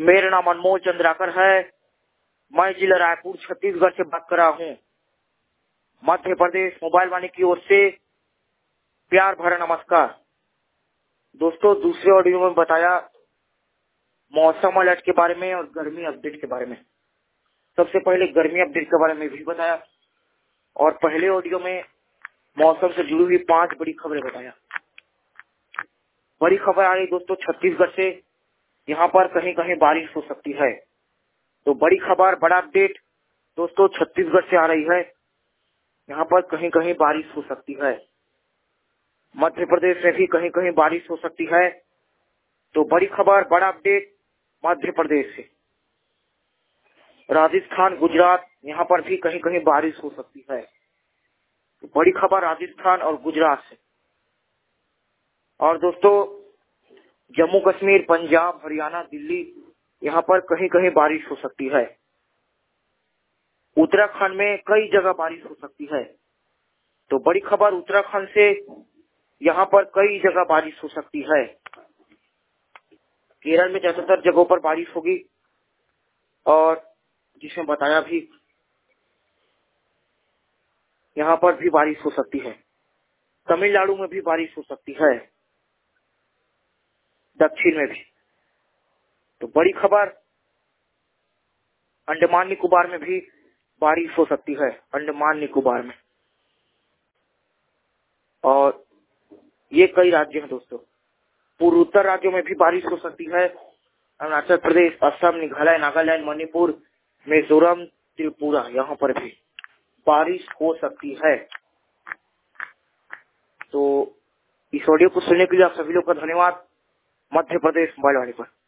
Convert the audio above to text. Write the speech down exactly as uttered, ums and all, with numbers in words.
मेरा नाम अनमोल चंद्राकर है। मैं जिला रायपुर छत्तीसगढ़ से बात कर रहा हूँ। मध्य प्रदेश मोबाइल वाणी की ओर से प्यार भरा नमस्कार। दोस्तों, दूसरे ऑडियो में बताया मौसम अलर्ट के बारे में और गर्मी अपडेट के बारे में। सबसे पहले गर्मी अपडेट के बारे में भी बताया और पहले ऑडियो में मौसम से जुड़ी हुई पांच बड़ी खबरें बताया। बड़ी खबर आ रही दोस्तों छत्तीसगढ़ से, यहाँ पर कहीं कहीं बारिश हो सकती है। तो बड़ी खबर, बड़ा अपडेट दोस्तों छत्तीसगढ़ से आ रही है। यहाँ पर कहीं कहीं बारिश हो सकती है। मध्य प्रदेश में भी कहीं कहीं बारिश हो सकती है। तो बड़ी खबर, बड़ा अपडेट मध्य प्रदेश से। राजस्थान, गुजरात, यहाँ पर भी कहीं कहीं बारिश हो सकती है। तो बड़ी खबर राजस्थान और गुजरात से। और दोस्तों जम्मू कश्मीर, पंजाब, हरियाणा, दिल्ली, यहाँ पर कहीं कहीं बारिश हो सकती है। उत्तराखंड में कई जगह बारिश हो सकती है। तो बड़ी खबर उत्तराखंड से, यहाँ पर कई जगह बारिश हो सकती है। केरल में ज्यादातर जगहों पर बारिश होगी और जिसमें बताया भी यहाँ पर भी बारिश हो सकती है। तमिलनाडु में भी बारिश हो सकती है, दक्षिण में भी। तो बड़ी खबर अंडमान निकोबार में भी बारिश हो सकती है, अंडमान निकोबार में। और ये कई राज्य हैं दोस्तों। पूर्वोत्तर राज्यों में भी बारिश हो सकती है। अरुणाचल प्रदेश, असम, मेघालय, नागालैंड, मणिपुर, मिजोरम, त्रिपुरा, यहाँ पर भी बारिश हो सकती है। तो इस ऑडियो को सुनने के लिए आप सभी लोग का धन्यवाद। मध्य प्रदेश मोबाइल वाणी पर।